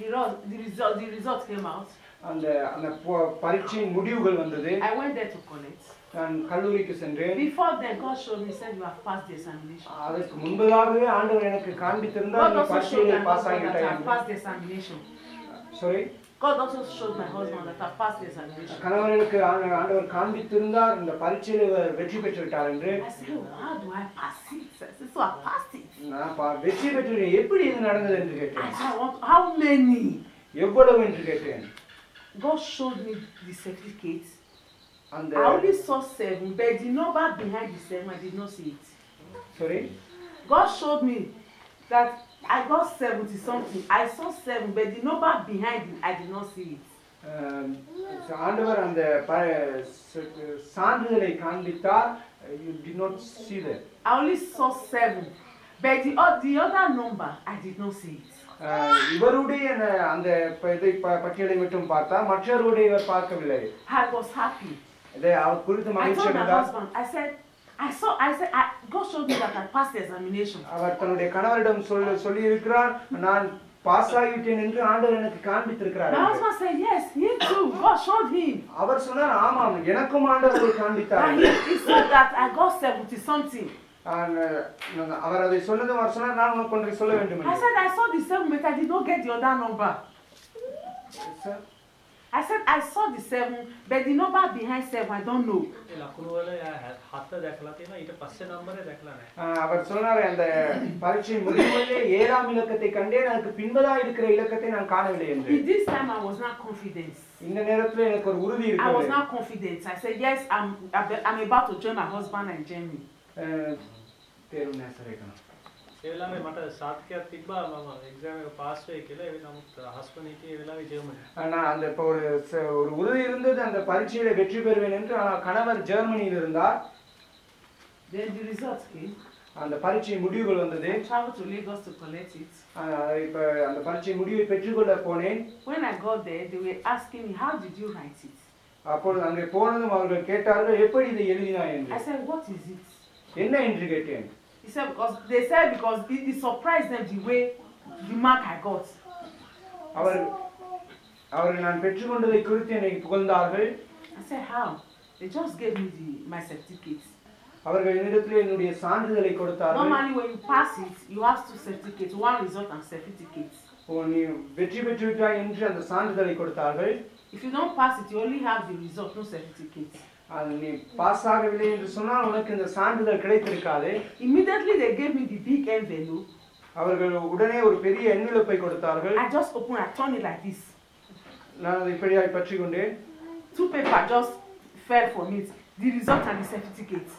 The result came out. அந்த பரீட்சையின் முடிவுகள் வந்தது. I went there to collect. நான் கல்லூரிக்கு சென்றேன். Before then, God showed me, said you have passed the examination. அதற்கு முன்பதாகவே ஆண்டவர் எனக்கு காண்பித்திருந்தார் God நீ also showed பரீட்சையிலே my pass husband that I ஆகிட்டாய் have என்று. passed the examination. Sorry. God also showed my husband that I have passed the examination. கணவனுக்கு ஆண்டவர் காண்பித்திருந்தார் இந்த பரீட்சையிலே வெற்றி பெற்று விட்டார் என்று. I said, oh, how do I pass it? I said, so I passed it. நான் வெற்றி பெற்று எப்படி இது நடந்தது என்று I கேட்டேன். said, how many? எவ்வளவு என்று கேட்டேன். God showed me the certificate. அந்த I only saw 7, but the number behind the 7, I did not see it. Sorry. God showed me that I got 70 something. I saw 7, but the number behind it, I did not see it. ஆண்டவர் அந்த சான்றிதழை காண்பித்தார். You did not see that. I only saw 7, but the other number I did not see it. இவருடைய அந்த இதை பட்டியலை மட்டும் பார்த்தா மற்றவருடைய இவர் பார்க்கவில்லை. I was happy. இதை அவர் குறித்து I மகிழ்ச்சி told my அடைந்தார். husband, I said, God showed me that I passed the examination. அவர் தன்னுடைய கணவரிடம் சொல்லி இருக்கிறார், நான் பாஸ் ஆகிவிட்டேன் என்று ஆண்டவர் எனக்கு காண்பித்திருக்கிறார். My husband said, yes, him too. God showed him. அவர் சொன்னார், ஆமாம் எனக்கும் ஆண்டவர் காண்பித்தார். And he said that I got 70 something. அவர் அதை சொன்னதும் அவர் சொன்னார், நான் உனக்கு ஒன்றை சொல்ல வேண்டும். I said I saw the 7, but I did not get the other number. I said I saw the 7, but the number behind 7 I don't know. அவர் சொன்னார், அந்த பரீட்சை முடிவிலே 7ஆம் இலக்கத்தை கண்டேன், அதுக்கு பின்பதா இருக்கிற இலக்கத்தை நான் காணவில்லை என்று. This time I was not confident. இந்த நேரத்துல எனக்கு ஒரு உறுதி I was இருக்கிறது. not confident. I said yes, I'm about to join my husband in Germany. தேர்வு நேசரேகனம். ඒ වෙලාවේ මට සාතිකයක් තිබ්බා මම එක්සෑම් එක පාස් වෙයි කියලා. ඒ නමුත් හස්බන්ඩ් හිටියේ ඒ වෙලාවේ ජර්මනි. நான் அந்த ஒரு உறுதி இருந்தது, அந்த பரீட்சையில வெற்றி பெறுவேன் என்று. ஆனால் கணவர் ஜெர்மனியில் இருந்தார். Then the results came. அந்த பரீட்சை முடிவுகள் வந்தது. I traveled to Lagos to collect it. இப்ப அந்த பரீட்சை முடிவை பெற்றுக்கொள்ள போனேன். When I got there, they were asking me, how did you write it? அப்பொழுது அங்கே போனதும் அவர்கள் கேட்டார்கள், எப்படி இதை எழுதினாய் என்று. I said, what is it? என்ன என்று கேட்டேன். He said, because it surprised them the way the mark I got. அவர்கள் நான் பெற்றுக்கொண்டதை குறித்து என்னை புகழ்ந்தார்கள். I said, how? They just gave me my certificates. அவர்கள் என்னிடத்தில் என்னுடைய சான்றிதழை கொடுத்தார்கள். Normally when you pass it, you have 2 certificates, 1 result and certificates. நீ வெற்றி பெற்றுவிட்டாய் என்று அந்த சான்றிதழை கொடுத்தார்கள். If you don't pass it, you only have the result, no certificates. நீ பாஸ் ஆகவில்லை என்று சொன்னால் உனக்கு இந்த சான்றிதழ் கிடைத்திருக்காது. Immediately they gave me the big envelope. அவர்கள் உடனே ஒரு பெரிய என்வலப்பை கொடுத்தார்கள். I just opened, I turned it like this. நான் அதை இப்படியாய் பற்றி கொண்டேன். 2 papers just fell from it, the result and the certificates.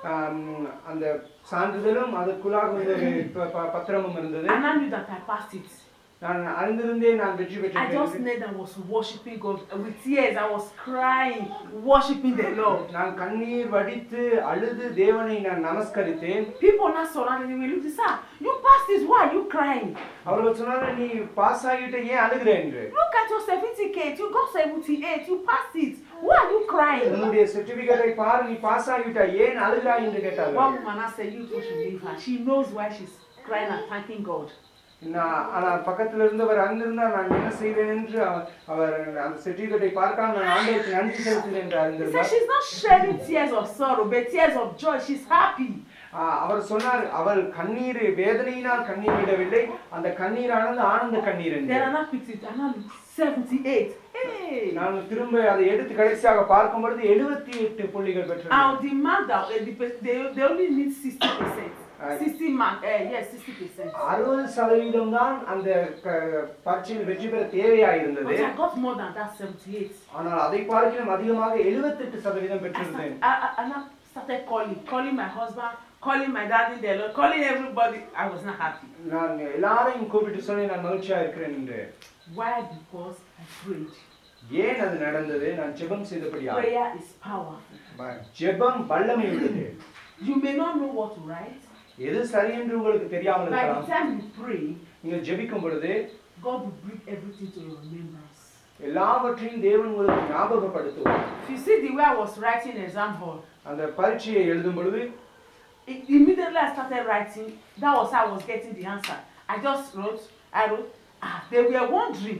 அந்த சான்றிதழும் அதுக்குள்ளாக ஒரு பத்திரமும் இருந்தது. And I knew that I passed it. நான் அறிந்திருந்தேன் நான் வெற்றி பெற்றேன். I just knelt and was worshiping God with tears. I was crying, worshiping the Lord. நான் கண்ணீர் வடித்து அழுது தேவனை நான் நமஸ்கரித்தேன். People now surrounding me, look, sir, you passed this, why are you crying? அவர்கள் சொன்னார்கள், நீ பாஸ் ஆகிட்ட ஏன் அழுகிற என்று. Look at your certificate, you got 78, you passed it, why are you crying? உன்னுடைய சர்டிபிகேட்டை பாரு, நீ பாஸ் ஆகிட்ட ஏன் அழுகிறாய் என்று கேட்டார்கள். One woman I said, you two should leave her. She knows why she's crying and thanking God. ஆனால் பக்கத்தில் இருந்தவர் அங்கிருந்தால் நான் என்ன செய்வேன் என்று அவர் அந்த சர்டிபிகேட்டை பார்க்காம நான் ஆண்டவருக்கு நன்றி செலுத்துகிறேன் என்று அறிந்திருந்தார். She's not shedding tears of sorrow, but tears of joy. She's happy. அவர் சொன்னார், அவள் கண்ணீர் வேதனையினால் கண்ணீர் விடவில்லை, அந்த கண்ணீரானது ஆனந்த கண்ணீர் என்று. Then I picked it and I'm 78. Hey! நான் திரும்ப அதை எடுத்து கடைசியாக பார்க்கும் பொழுது 78 புள்ளிகள் பெற்றேன். I'll demand that they only need 60%. 60 mark, yes, 60%. 60% தான் அந்த பரீட்சையில் வெற்றி பெற தேவையாக இருந்தது. But I got more than that, 78. ஆனால் அதை பார்க்கிலும் அதிகமாக 78% பெற்றிருந்தேன். And I started calling my husband, calling my daddy, calling everybody. I was not happy. நான் எல்லாரையும் கூப்பிட்டு சொன்னேன், நான் மகிழ்ச்சியா இருக்கிறேன் என்று. Why? Because I prayed. ஏன் அது நடந்தது? நான் ஜெபம் செய்தபடியால். Prayer is powerful. ஜெபம் வல்லமை உள்ளது. You may not know what to write. எது சரி என்று உங்களுக்கு தெரியாமல் இருக்கலாம். By the time you pray, நீங்க ஜெபிக்கும் பொழுது God will bring everything to your remembrance. எல்லாவற்றையும் தேவன் உங்களுக்கு ஞாபகப்படுத்துவார். If you see the way I was writing exam hall, அந்த பரீட்சையை எழுதும் பொழுது immediately I started writing. That was how I was getting the answer. I wrote. They were wondering.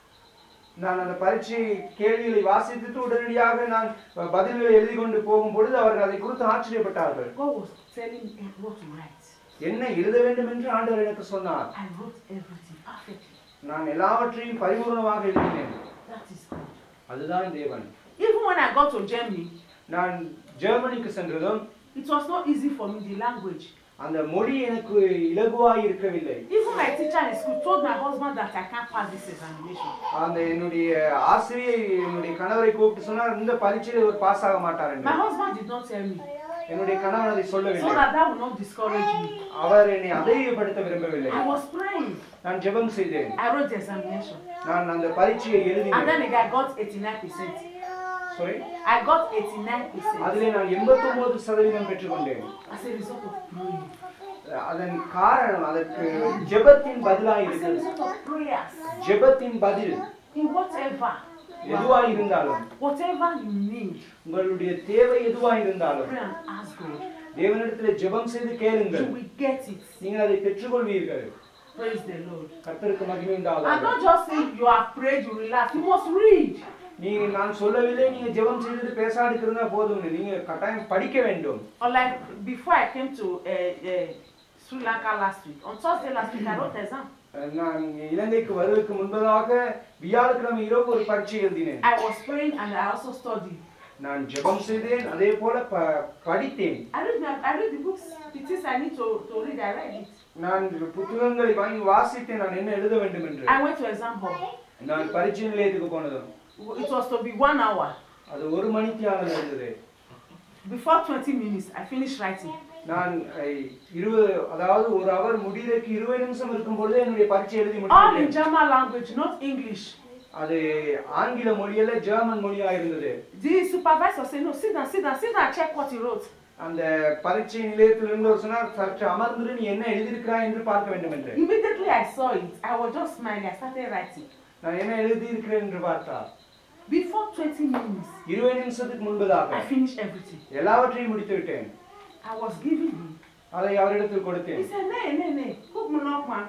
நான் அந்த பரீட்சை கேள்விகளை வாசித்துட்டு உடனடியாக நான் பதில்களை எழுதி கொண்டு போகும் பொழுது அவர்கள் அதை குறித்து ஆச்சரியப்பட்டார்கள். God was telling me what to write. என்ன எழுத வேண்டும் என்று ஆண்டவர் எனக்கு சொன்னார். I wrote everything perfectly. நான் எல்லாவற்றையும் பரிபூர்ணமாக எழுதினேன். That is God. அதுதான் தேவன். Even when I got to Germany, நான் ஜெர்மனிக்கு சென்றதும் it was not easy for me, the language. அந்த மொழி எனக்கு இலகுவாய் இருக்கவில்லை. Even my teacher in school told my husband that I can't pass this examination. அந்த என்னுடைய ஆசிரியை என்னுடைய கணவரை கூப்பிட்டு சொன்னார், இந்த பரீட்சையில் ஒரு பாஸ் ஆக மாட்டார் என்று. My husband did not tell me. என்னுடைய கணவன் அதை so சொல்லவில்லை. that that will not discourage me. அவர் என்னை அதைரியப்படுத்த விரும்பவில்லை. I was praying. நான் ஜெபம் செய்தேன். I wrote the examination. நான் அந்த பரீட்சையை And எழுதினேன். then I got 89%. Sorry? I got 89%. அதிலே நான் 89% பெற்றுக்கொண்டேன். As a result of praying. அதன் காரணம் அதற்கு ஜெபத்தின் பதிலாக As a இருக்கிறது. result of prayers. ஜெபத்தின் பதில் In whatever. எதுவாக இருந்தாலும் Whatever you need. உங்களுடைய தேவை எதுவாக இருந்தாலும் Pray and ask God. தேவனிடத்தில் ஜெபம் செய்து கேளுங்கள். You will get it. நீங்கள் அதை பெற்றுக்கொள்வீர்கள். Praise the Lord. கர்த்தருக்கு மகிமை And உண்டாவதாக. not just say you have prayed, you relax. You must read. நீங்க நான் சொல்லவில்லை நீங்க ஜெபம் செய்து பேசாடி இருந்தா போதும். நீங்க கட்டாயம் படிக்க வேண்டும். Or like before I came to Sri Lanka last week. On Thursday last week I wrote the exam. நான் இலங்கைக்கு வருவதற்கு முன்பதாக வியாழக்கிழமை இரவு ஒரு பரீட்சை எழுதினேன். I was praying and I also studied. நான் ஜெபம் செய்தேன் அதே போல படித்தேன். I read the books. The things I need to read, I read it. நான் புத்தகங்களை வாங்கி வாசித்தேன் நான் என்ன எழுத வேண்டும் என்று. I went to exam hall. நான் பரீட்சை நிலையத்துக்கு போனதும் It was to be 1 hour. அது ஒரு மணித்தியாலம் இருந்தது. Before 20 minutes, I finished writing. நான் 20 அதாவது ஒரு அவர் முடியறதுக்கு 20 நிமிஷம் இருக்கும் பொழுது என்னுடைய பரீட்சை எழுதி All in முடித்தேன். German language, not English. அது ஆங்கில மொழியில ஜெர்மன் மொழியா இருந்தது. The supervisor said, no, sit down, check what you wrote. அந்த பரீட்சை நிலையத்தில் இருந்தவர் சொன்னார் சற்று அமர்ந்து நீ என்ன எழுதியிருக்கிறாய் என்று பார்க்க வேண்டும் என்று. Immediately I saw it. I was just smiling. I started writing. நான் என்ன எழுதியிருக்கிறேன் என்று பார்த்தார். Before 20 minutes, 20 நிமிஷத்துக்கு முன்பதாக I finished everything. எல்லாவற்றையும் முடித்து விட்டேன். I was giving him. அதை அவரிடத்தில் கொடுத்தேன். He said, nee. Cook me knock man.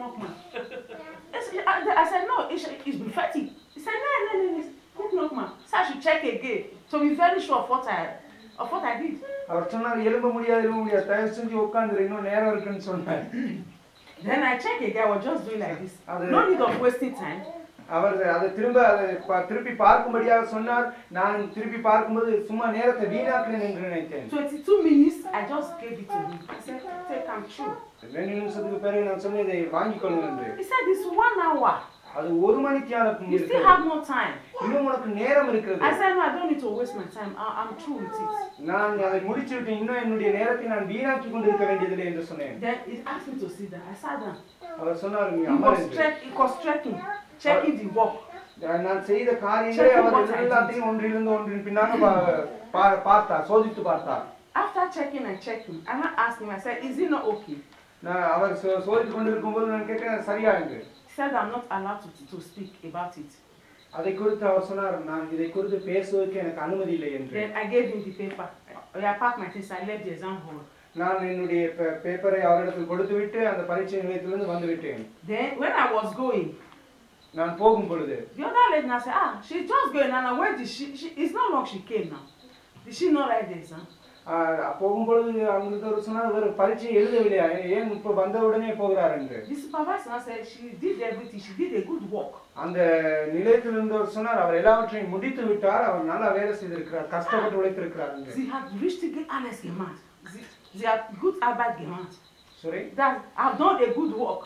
I said, no, it's prophetic. He said, nee. Cook knock man. So I should check again to be very sure of what I did. அவர் சொன்னார் எலும்ப முடியாது தயவு செஞ்சு உட்கார்ந்து இன்னும் நேரம் இருக்குன்னு சொன்னார். Then I checked again. I was just doing like this. Other- No need of wasting time. அவர் அதை திருப்பி பார்க்கும்படியாக சொன்னார். நான் திருப்பி பார்க்கும்போது சும்மா நேரத்தை வீணாக்குறேன் என்று நினைத்தேன். 22 minutes, I just gave it to him. I said, take I'm true. 2 நிமிஷத்துக்கு பிறகு நான் சொன்னேன் இதை வாங்கிக் கொள்ளுங்கள் என்று. He said, it's 1 hour. அது ஒரு மணித்தியாலம் You still have more time. இன்னும் உனக்கு நேரம் இருக்கிறது. I said, no, I don't need to waste my time. I'm through with it. நான் அதை முடிச்சு விட்டு இன்னும் என்னுடைய நேரத்தை நான் வீணாக்கி கொண்டிருக்க வேண்டியதில்லை என்று சொன்னேன். Then he asked me to sit down. I sat down. அவர் சொன்னார் நீ He அமர் was என்று. checking the work. நான் செய்த காரியங்களை அவர் எல்லாத்தையும் ஒன்றிலிருந்து ஒன்றின் பின்னாக பார்த்தார், சோதித்து பார்த்தார். After checking, and I asked him, I said, is it not okay? நான் அவர் சோதித்து கொண்டிருக்கும் போது நான் கேட்டேன் சரியா என்று. He said, I'm not allowed to speak about it. அதை குறித்து அவர் சொன்னார் நான் இதை குறித்து பேசுவதற்கு எனக்கு அனுமதி இல்லை என்று. Then I gave him the paper. I packed my things. I left the exam hall. நான் என்னுடைய பேப்பரை அவரிடத்தில் கொடுத்துவிட்டு அந்த பரீட்சை நிலையத்திலிருந்து வந்து விட்டேன். Then when I was going, நான் போகும் பொழுது the other lady now said, she's just going now. Where did she? It's not long she came now. Did she not write the exam? போகும்பொழுது அவங்க சொன்னார் ஒரு பரீட்சை எழுதவில்லையா ஏன் இப்ப வந்த உடனே போகிறார் என்று. The supervisor said she did everything. She did a good work. அந்த நிலையத்தில் இருந்தவர் சொன்னார் அவர் எல்லாவற்றையும் முடித்து விட்டார், அவர் நல்லா வேலை செய்திருக்கிறார், கஷ்டப்பட்டு உழைத்திருக்கிறார் என்று. Sie hat richtige alles gemacht. Sie hat gut Arbeit gemacht. Sorry? That I've done a good work.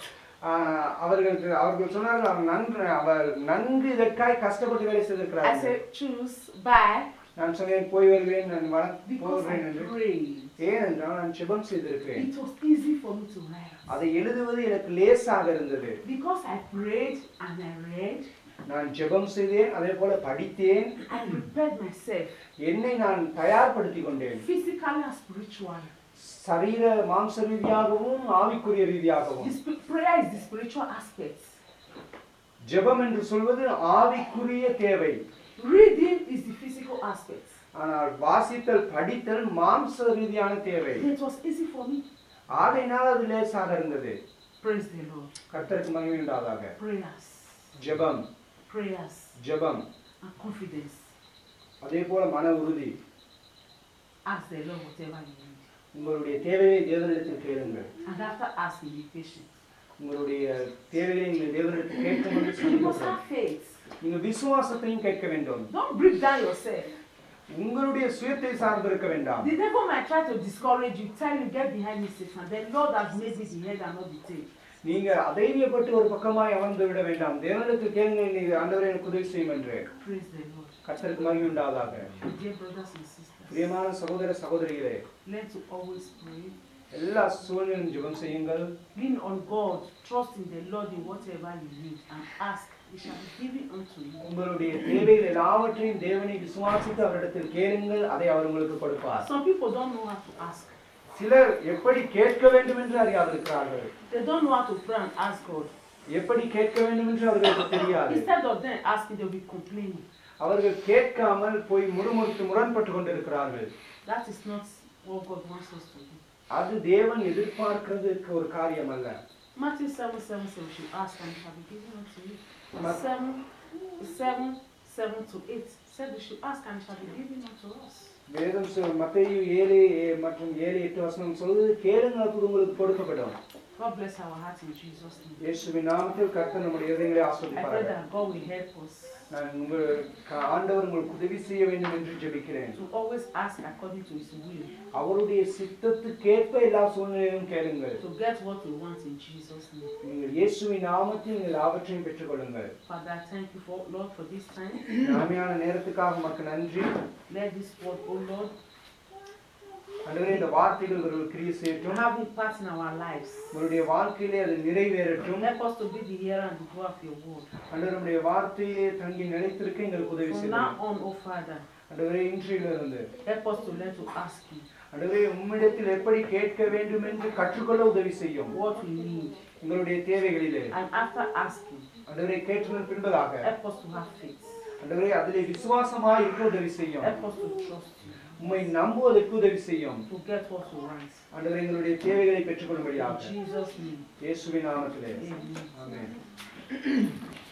அவர்கள் சொன்னார்கள் அவர் நன்கு இதற்காய் கஷ்டப்பட்டு வேலை செய்திருக்கிறார். I said choose bye. நான் சொன்னேன் போய் வருவேன் நான் Because I போகிறேன் என்று. prayed. ஏனென்றால் நான் ஜெபம் செய்திருக்கிறேன். It was easy for me to write. அதை எழுதுவது எனக்கு லேசாக இருந்தது. Because I prayed and I read. நான் ஜெபம் செய்தேன் அதே போல படித்தேன். I prepared myself. என்னை நான் தயார்படுத்திக் கொண்டேன். Physically and spiritually. சரீர மாம்ச ரீதியாகவும் ஆவிக்குரிய ரீதியாகவும். Prayer is the spiritual aspect. ஜெபம் என்று சொல்வது ஆவிக்குரிய தேவை. Reading is the physical aspect. ஆனால் வாசித்தல் படித்தல் மாம்ச ரீதியான தேவை. It was easy for me. ஆகையினால் அது லேசாக இருந்தது. Praise the Lord. கர்த்தருக்கு மகிமை உண்டாவதாக. Prayers. ஜெபம். Prayers. ஜெபம். And confidence. அதே போல மன உறுதி. Ask the Lord whatever you need. உங்களுடைய தேவையை தேவனிடத்தில் கேளுங்கள். And after asking, be patient. உங்களுடைய தேவையை நீங்கள் தேவனிடத்தில் கேட்கும்போது You must have faith. நீங்க விசுவாசத்தையும் கேட்க வேண்டும். Don't break down yourself. உங்களுடைய சுயத்தை சார்ந்திருக்க வேண்டாம். The devil might try to discourage you, tell you get behind me, Satan. The Lord has made me the head and not the tail. நீங்க அதைரியப்பட்டு ஒரு பக்கமாய் அமர்ந்து விட வேண்டாம். தேவனிடத்தில் கேளுங்கள், நீங்க ஆண்டவரே எனக்கு உதவி செய்யும் என்று. Praise the Lord. கர்த்தருக்கு மகிமை உண்டாவதாக. Dear brothers and sisters. பிரியமான சகோதர சகோதரிகளே, learn to always pray. எல்லா சூழ்நிலையும் ஜெபம் செய்யுங்கள். Lean on God, trust in the Lord in whatever you need, and ask, it shall be given unto you. உங்களுடைய தேவைகள் எல்லாவற்றையும் தேவனை விசுவாசித்து அவரிடத்தில் கேளுங்கள், அதை அவர் உங்களுக்கு கொடுப்பார். Some people don't know how to ask. சிலர் எப்படி கேட்க வேண்டும் என்று அறியாதிருக்கிறார்கள். They don't know how to pray and ask God. எப்படி கேட்க வேண்டும் என்று அவர்களுக்கு தெரியாது. Instead of them asking, they will be complaining. அவர்கள் கேட்காமல் போய் முரண்பட்டு கொண்டிருக்கிறார்கள். That is not what God wants us to do. அது தேவன் எதிர்பார்க்கிறதுக்கு ஒரு காரியம் அல்ல. Matthew 7:7 says, "You ask and it shall be given unto you." 7:7-8 said, "We should ask and it shall be given unto us." வேதம் மத்தேயு 7 மற்றும் 7-8 வசனம் சொல்லுது, கேளுங்கள் அப்பொழுது உங்களுக்கு கொடுக்கப்படும். God bless our hearts in Jesus' name. இயேசுவின் நாமத்தில் கர்த்தர் நம்முடைய இதயங்களை I pray ஆசீர்வதிப்பாராக. that God will help us நான் ஆண்டவர் உங்களுக்கு உதவி செய்ய வேண்டும் என்று ஜெபிக்கிறேன். to always ask according to His will, அவருடைய சித்தத்துக்கேற்ப எல்லா சூழ்நிலையும் கேளுங்கள். to get what we want in Jesus' name. நீங்கள் இயேசுவின் நாமத்தில் நீங்கள் எல்லாவற்றையும் பெற்றுக்கொள்ளுங்கள். Father, thank you for Lord for this time. நாமையான நேரத்துக்காக உமக்கு நன்றி. Let this word, oh Lord, ஆண்டவரே, இந்த வார்த்தைகள் இவர்கள் கிரியை செய்யட்டும். have impact in our lives. உங்களுடைய வாழ்க்கையிலே அது நிறைவேறட்டும். Help us to be the hearer and the doer of your word. ஆண்டவரே, நம்முடைய வார்த்தையிலே தங்கி நிலைத்திருக்க எங்களுக்கு உதவி From செய்யுங்கள். now on, oh Father, ஆண்டவரே, இன்றிலிருந்து help us to learn to ask you ஆண்டவரே, உம்மிடத்தில் எப்படி கேட்க வேண்டும் என்று கற்றுக்கொள்ள உதவி செய்யும். what we need. எங்களுடைய தேவைகளிலே And after asking, ஆண்டவரே, கேட்டதன் பின்பதாக help us to have faith. ஆண்டவரே, அதிலே விசுவாசமாய் இருக்க உதவி செய்யும். Help us to trust you, உம்மை நம்புவதற்கு உதவி செய்யும். to get what we want. ஆண்டவரே, எங்களுடைய தேவைகளை In பெற்றுக்கொள்ளும்படியாக Jesus' name. இயேசுவின் நாமத்திலே Amen. ஆமென்.